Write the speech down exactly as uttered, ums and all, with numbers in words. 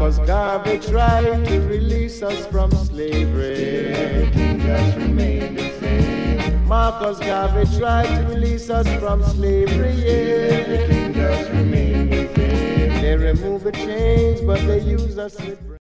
Marcus Garvey tried to release us from slavery. The king just remained the same. Marcus Garvey tried to release us from slavery, yeah. The king just remained the same. They remove the chains, but they use us with